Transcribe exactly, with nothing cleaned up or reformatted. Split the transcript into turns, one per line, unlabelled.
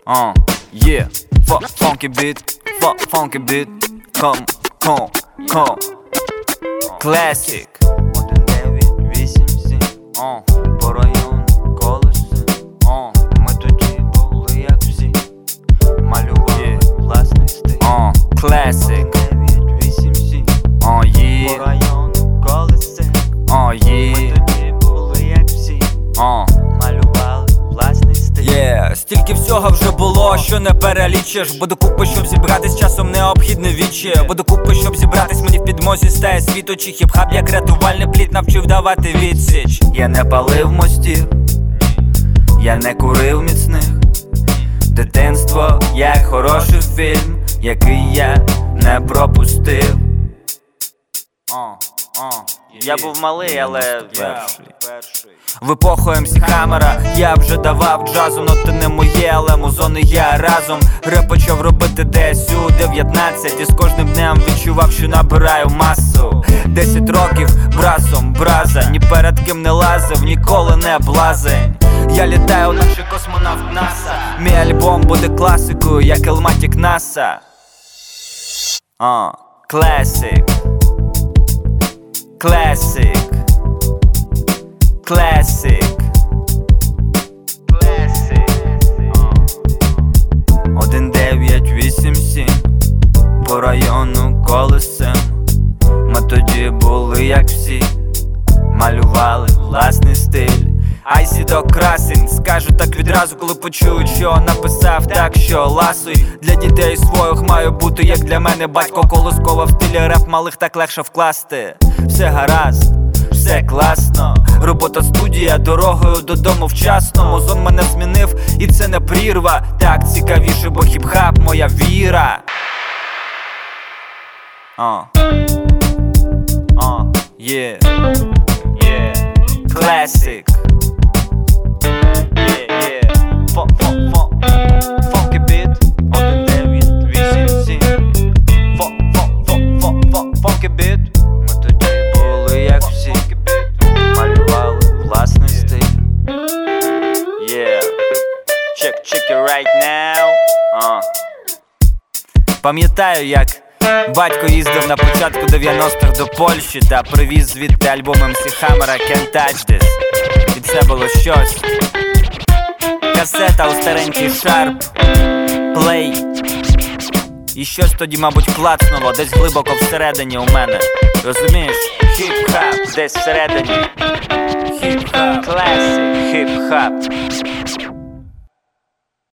Uh, yeah, fuck funky beat, fuck funky beat, come, come, come, classic.
один дев'ять вісім сім
Uh,
по району колеси.
uh,
Ми тоді були як всі, малювали власний стиль.
uh, classic.
дев'ять вісім сім
Uh,
по
yeah,
району колеси.
uh,
Ми
yeah,
тоді були як всі,
uh.
малювали власний стиль.
Yeah. Стільки всього вже було, що не перелічиш. Бо докупи, щоб зібратись, часом необхідне вічі. Бо докупи, щоб зібратись, мені в підмозі стає світу. Чи хіп-хап, як рятувальний плід, навчив давати відсіч. Я не палив мостів, я не курив міцних. Дитинство, як хороший фільм, який я не пропустив. uh, uh. Я був малий, але перший. В епоху ем сі Хаммера я вже давав джазу, но ти не моє, але музон і я разом. Реп почав робити десь у дев'ятнадцять, і з кожним днем відчував, що набираю масу. Десять років брасом, браза, ні перед ким не лазив, ніколи не блазень. Я літаю, наче космонавт НАСА. Мій альбом буде класикою, як Елматік НАСА. А, класик. Classic, classic, classic. один дев'ять вісім сім по району колесем. Ми тоді були як всі, малювали власний стиль. Айсідо красень, скажу так відразу, коли почують, що написав так, що ласуй. Для дітей своїх маю бути, як для мене батько колоскова. В стилі реп малих так легше вкласти. Все гаразд, все класно. Робота студія, дорогою додому вчасно. Музон мене змінив, і це не прірва. Так цікавіше, бо хіп-хап моя віра. А, а, є, є, classic.
Funky beat, один дев'ять вісім сім. Funky beat, ми тоді були як всі, малювали власний стиль.
Yeah, check, check it right now. uh. Пам'ятаю, як батько їздив на початку дев'яностих до Польщі та привіз звідти альбом ем сі Хаммера Can't Touch This. І це було щось. Касета у старенький шарп, плей. І щось тоді, мабуть, клацнуло десь глибоко всередині у мене. Розумієш? Хіп-хап десь всередині. Хіп-хап, класик, хіп-хап.